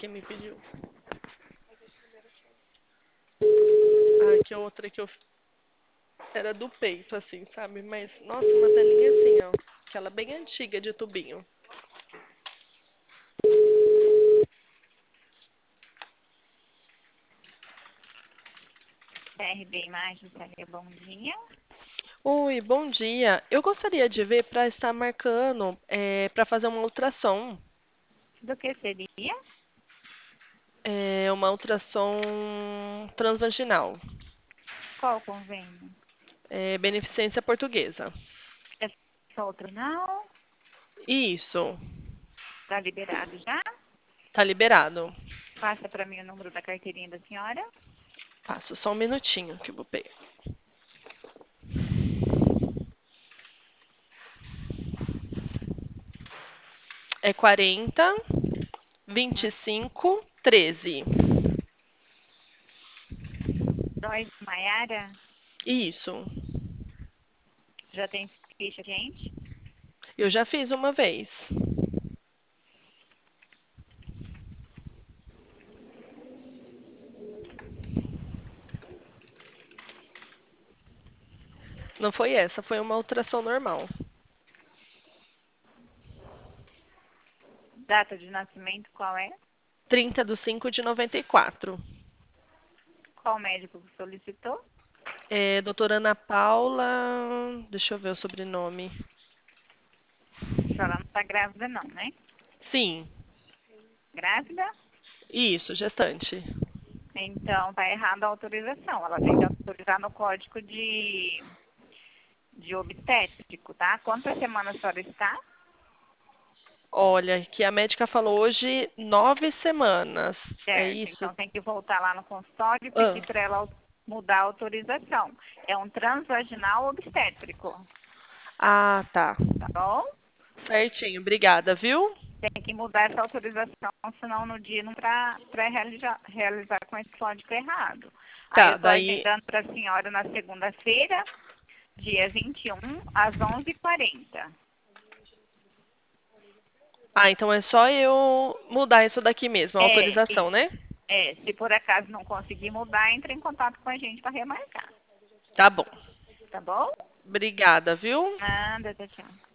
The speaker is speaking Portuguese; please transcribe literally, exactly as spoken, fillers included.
quem me pediu. Ah, que outra que eu era do peito, assim, sabe? Mas, nossa, uma telinha assim, ó. Aquela bem antiga de tubinho. C R B Imagens, Maria, bom dia. Oi, bom dia. Eu gostaria de ver para estar marcando é, para fazer uma ultrassom. Do que seria? É, uma ultrassom transvaginal. Qual o convênio? É, beneficência portuguesa. É só outro não? Isso, Tá liberado já? tá liberado. Passa para mim o número da carteirinha da senhora. Passo só um minutinho que eu vou pegar. É quarenta, vinte e Ah, cinco, treze. Joyce Maiara, Isso. já tem ficha, gente? Eu já fiz uma vez. Não foi essa, foi uma ultrassom normal. Data de nascimento, qual é? trinta de cinco de noventa e quatro. Qual médico que solicitou? É, doutora Ana Paula. Deixa eu ver o sobrenome. A senhora não está grávida não, né? Sim, Grávida? isso, gestante. Então tá errada a autorização. Ela tem que autorizar no código de, de obstétrico, tá? Quantas semanas a senhora está? Olha, que a médica falou hoje nove semanas. É Certo. isso? Então tem que voltar lá no consultório e Ah, pedir para ela mudar a autorização. É um transvaginal obstétrico, ah, tá. tá bom? Certinho, obrigada, viu? Tem que mudar essa autorização, senão no dia não para realizar, realizar com esse código errado. Aí eu Tá, estou daí. agendando para a senhora na segunda-feira, dia vinte e um, às onze e quarenta. Ah, então é só eu mudar isso daqui mesmo, a É, autorização, isso. né? É, se por acaso não conseguir mudar, entre em contato com a gente para remarcar. Tá bom. Tá bom? Obrigada, viu? Nada, tchau, tchau.